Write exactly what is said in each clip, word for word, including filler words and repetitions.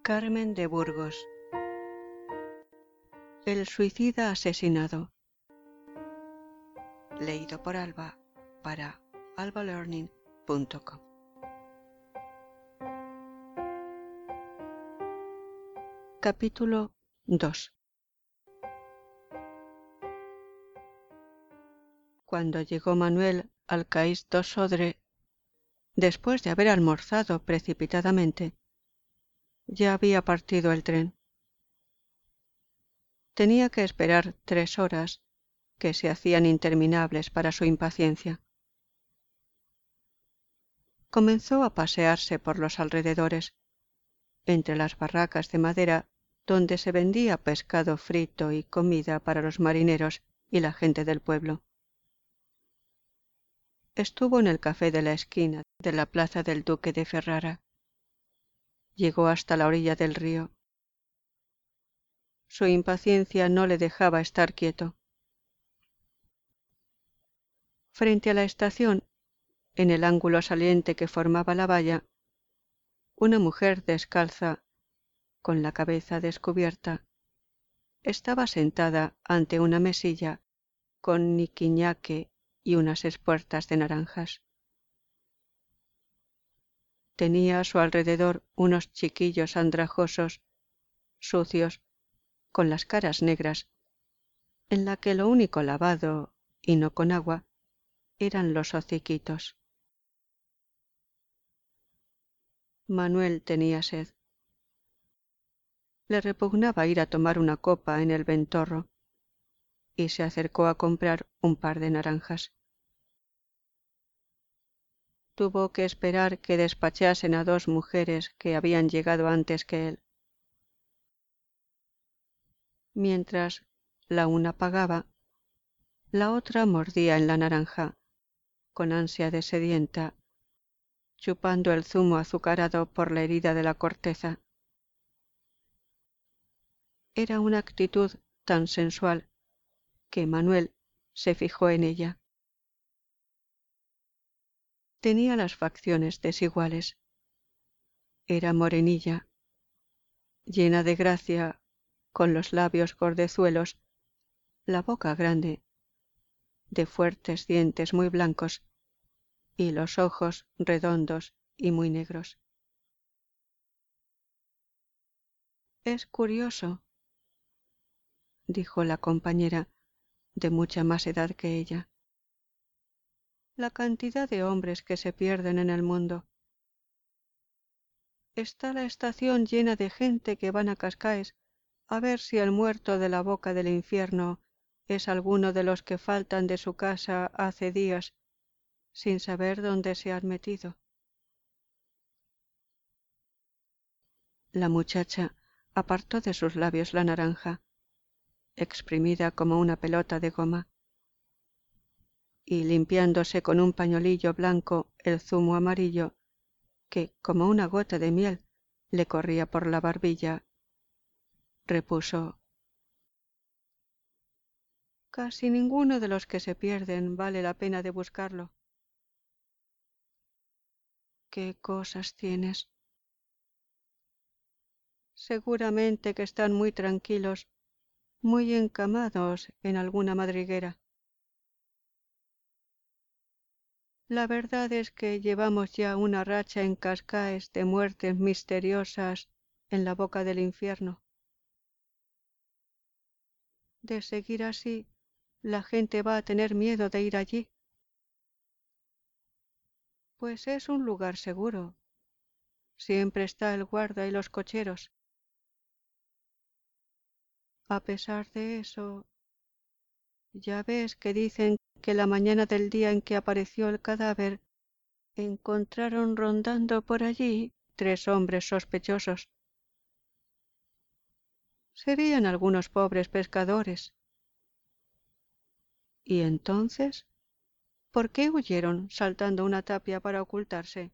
Carmen de Burgos. El suicida asesinado. Leído por Alba para alba learning punto com. Capítulo dos. Cuando llegó Manuel al Cais do Sodre, después de haber almorzado precipitadamente, ya había partido el tren. Tenía que esperar tres horas, que se hacían interminables para su impaciencia. Comenzó a pasearse por los alrededores, entre las barracas de madera donde se vendía pescado frito y comida para los marineros y la gente del pueblo. Estuvo en el café de la esquina de la plaza del Duque de Ferrara. Llegó hasta la orilla del río. Su impaciencia no le dejaba estar quieto. Frente a la estación, en el ángulo saliente que formaba la valla, una mujer descalza, con la cabeza descubierta, estaba sentada ante una mesilla con niquiñaque y unas espuertas de naranjas. Tenía a su alrededor unos chiquillos andrajosos, sucios, con las caras negras, en la que lo único lavado, y no con agua, eran los hociquitos. Manuel tenía sed. Le repugnaba ir a tomar una copa en el ventorro, y se acercó a comprar un par de naranjas. Tuvo que esperar que despachasen a dos mujeres que habían llegado antes que él. Mientras la una pagaba, la otra mordía en la naranja, con ansia de sedienta, chupando el zumo azucarado por la herida de la corteza. Era una actitud tan sensual que Manuel se fijó en ella. Tenía las facciones desiguales. Era morenilla, llena de gracia, con los labios gordezuelos, la boca grande, de fuertes dientes muy blancos, y los ojos redondos y muy negros. Es curioso, dijo la compañera, de mucha más edad que ella, la cantidad de hombres que se pierden en el mundo. Está la estación llena de gente que van a Cascais a ver si el muerto de la boca del infierno es alguno de los que faltan de su casa hace días, sin saber dónde se han metido. La muchacha apartó de sus labios la naranja, exprimida como una pelota de goma, y limpiándose con un pañolillo blanco el zumo amarillo, que, como una gota de miel, le corría por la barbilla, repuso: Casi ninguno de los que se pierden vale la pena de buscarlo. ¿Qué cosas tienes? Seguramente que están muy tranquilos, muy encamados en alguna madriguera. La verdad es que llevamos ya una racha en Cascais de muertes misteriosas en la boca del infierno. De seguir así, la gente va a tener miedo de ir allí. Pues es un lugar seguro. Siempre está el guarda y los cocheros. A pesar de eso, ya ves que dicen que la mañana del día en que apareció el cadáver, encontraron rondando por allí tres hombres sospechosos. Serían algunos pobres pescadores. ¿Y entonces? ¿Por qué huyeron saltando una tapia para ocultarse?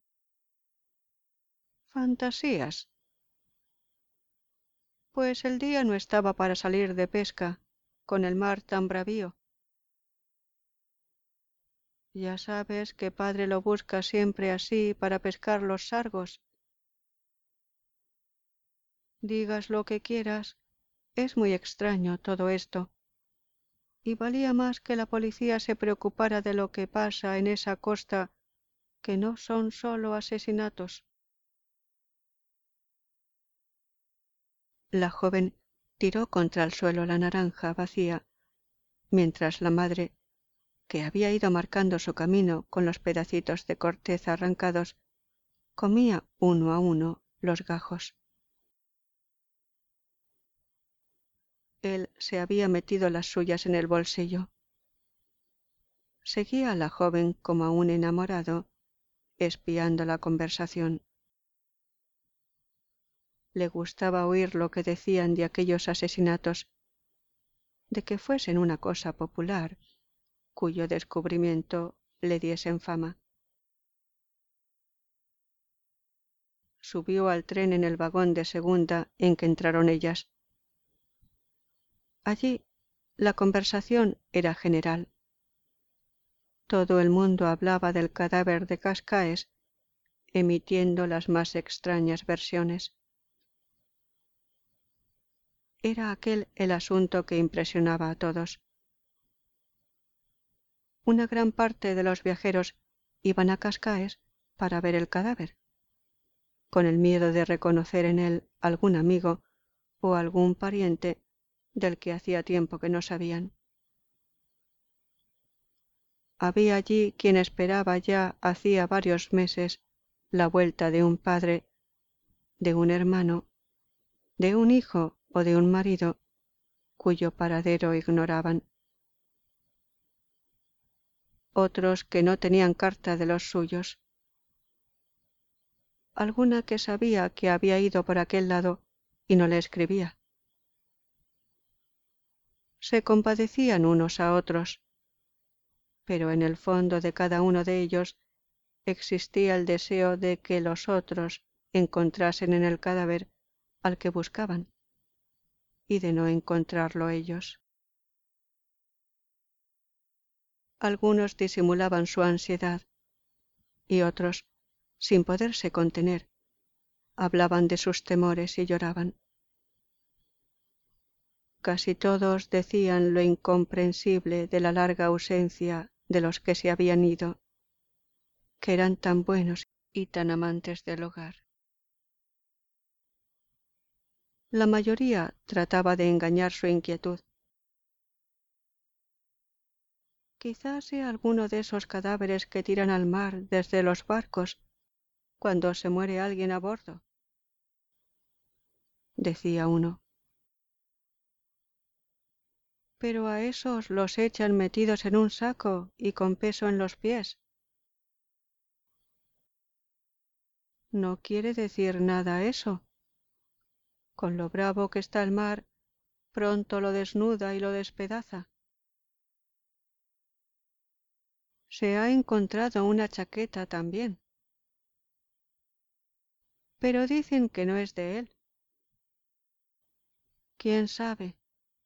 Fantasías. Pues el día no estaba para salir de pesca, con el mar tan bravío. Ya sabes que padre lo busca siempre así para pescar los sargos. Digas lo que quieras, es muy extraño todo esto. Y valía más que la policía se preocupara de lo que pasa en esa costa, que no son solo asesinatos. La joven tiró contra el suelo la naranja vacía, mientras la madre, que había ido marcando su camino con los pedacitos de corteza arrancados, comía uno a uno los gajos. Él se había metido las suyas en el bolsillo. Seguía a la joven como a un enamorado, espiando la conversación. Le gustaba oír lo que decían de aquellos asesinatos, de que fuesen una cosa popular, cuyo descubrimiento le diesen fama. Subió al tren en el vagón de segunda en que entraron ellas. Allí la conversación era general. Todo el mundo hablaba del cadáver de Cascaes, emitiendo las más extrañas versiones. Era aquel el asunto que impresionaba a todos. Una gran parte de los viajeros iban a Cascaes para ver el cadáver, con el miedo de reconocer en él algún amigo o algún pariente del que hacía tiempo que no sabían. Había allí quien esperaba ya hacía varios meses la vuelta de un padre, de un hermano, de un hijo o de un marido, cuyo paradero ignoraban. Otros que no tenían carta de los suyos. Alguna que sabía que había ido por aquel lado y no le escribía. Se compadecían unos a otros, pero en el fondo de cada uno de ellos existía el deseo de que los otros encontrasen en el cadáver al que buscaban y de no encontrarlo ellos. Algunos disimulaban su ansiedad y otros, sin poderse contener, hablaban de sus temores y lloraban. Casi todos decían lo incomprensible de la larga ausencia de los que se habían ido, que eran tan buenos y tan amantes del hogar. La mayoría trataba de engañar su inquietud. Quizás sea alguno de esos cadáveres que tiran al mar desde los barcos cuando se muere alguien a bordo, decía uno. Pero a esos los echan metidos en un saco y con peso en los pies. No quiere decir nada eso. Con lo bravo que está el mar, pronto lo desnuda y lo despedaza. Se ha encontrado una chaqueta también, pero dicen que no es de él. ¿Quién sabe?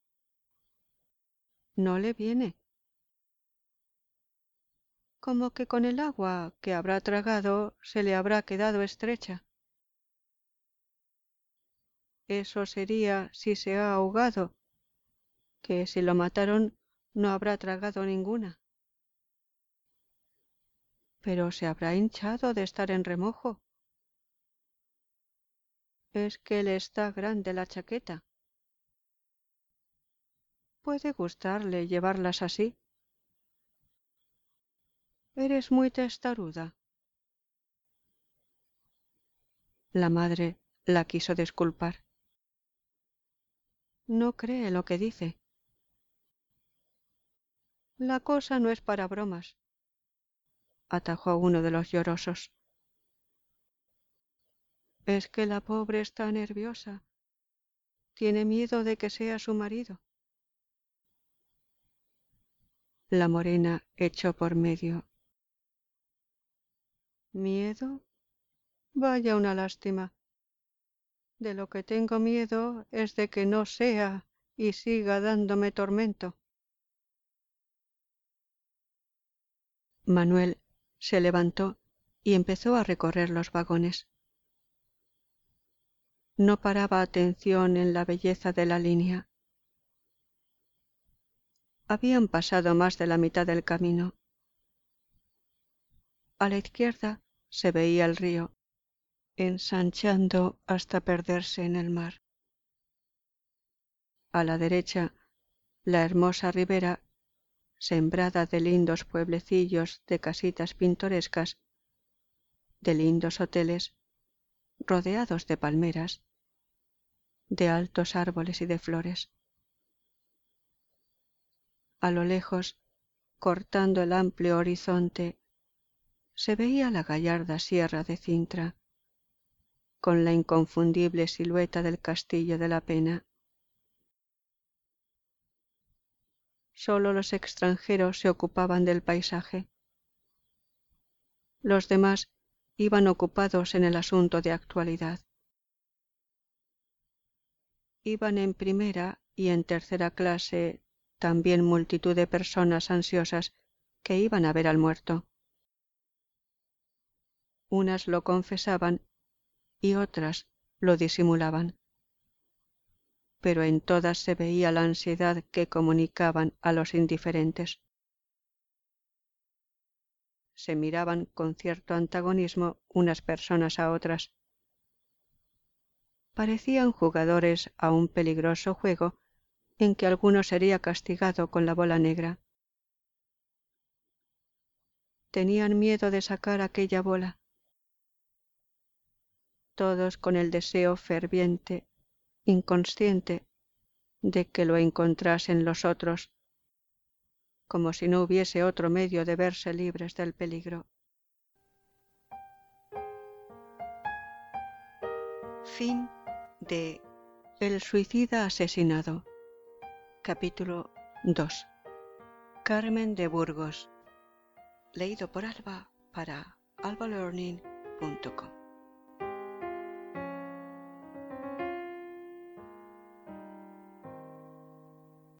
No le viene. Como que con el agua que habrá tragado se le habrá quedado estrecha. Eso sería si se ha ahogado, que si lo mataron no habrá tragado ninguna. Pero se habrá hinchado de estar en remojo. Es que le está grande la chaqueta. Puede gustarle llevarlas así. Eres muy testaruda. La madre la quiso disculpar. No cree lo que dice. La cosa no es para bromas, atajó uno de los llorosos. Es que la pobre está nerviosa. Tiene miedo de que sea su marido. La morena echó por medio. ¿Miedo? Vaya una lástima. De lo que tengo miedo es de que no sea y siga dándome tormento. Manuel se levantó y empezó a recorrer los vagones. no paraba atención en la belleza de la línea. Habían pasado más de la mitad del camino. A la izquierda se veía el río, ensanchando hasta perderse en el mar. A la derecha, la hermosa ribera, sembrada de lindos pueblecillos de casitas pintorescas, de lindos hoteles, rodeados de palmeras, de altos árboles y de flores. A lo lejos, cortando el amplio horizonte, se veía la gallarda sierra de Cintra, con la inconfundible silueta del castillo de la Pena. Solo los extranjeros se ocupaban del paisaje. Los demás iban ocupados en el asunto de actualidad. Iban en primera y en tercera clase también multitud de personas ansiosas que iban a ver al muerto. Unas lo confesaban y otras lo disimulaban, pero en todas se veía la ansiedad que comunicaban a los indiferentes. Se miraban con cierto antagonismo unas personas a otras. Parecían jugadores a un peligroso juego en que alguno sería castigado con la bola negra. Tenían miedo de sacar aquella bola. Todos con el deseo ferviente, inconsciente, de que lo encontrasen los otros, como si no hubiese otro medio de verse libres del peligro. Fin de El suicida asesinado. Capítulo dos. Carmen de Burgos. Leído por Alba para alba learning punto com.